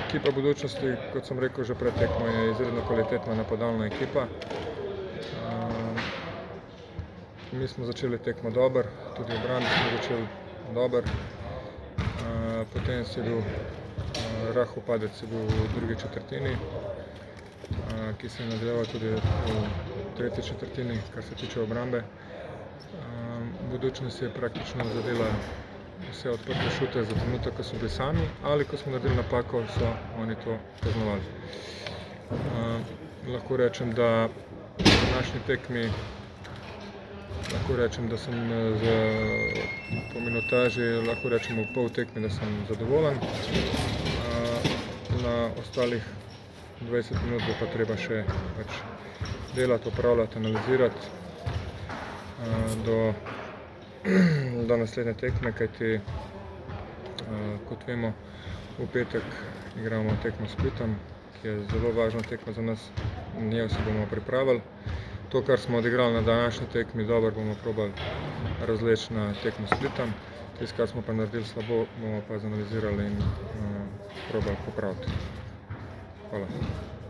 Ekipa budućnosti, kot sem rekel že pred tekmo, je izredno kvalitetna napadalna ekipa. Mi smo začeli tekmo dobro, tudi v obrambi smo začeli dobro. Potem je bil rahel padec v drugi četrtini, ki se je nadaljeval tudi v tretji četrtini, kar se tiče obrambe. Budućnost je praktično zadela vse odprte šute za trenutek, ko so bili sami, ali ko smo naredili napako, so oni to kaznovali. Lahko rečem, da v današnji tekmi da sem po minutaži, lahko rečem v pol tekmi, da sem zadovoljen. Na ostalih 20 minut bo pa treba še delati, opravljati, analizirati do naslednje tekme, kajti kot vemo, v petek igramo tekmo s Splitom, ki je zelo važna tekma za nas, njo se bomo pripravili. To, kar smo odigrali na današnji tekmi dobro, bomo probali razleči na tekmo s Splitom. Tisto, kar smo pa naredili slabo, bomo pa zanalizirali in probali popraviti. Hvala.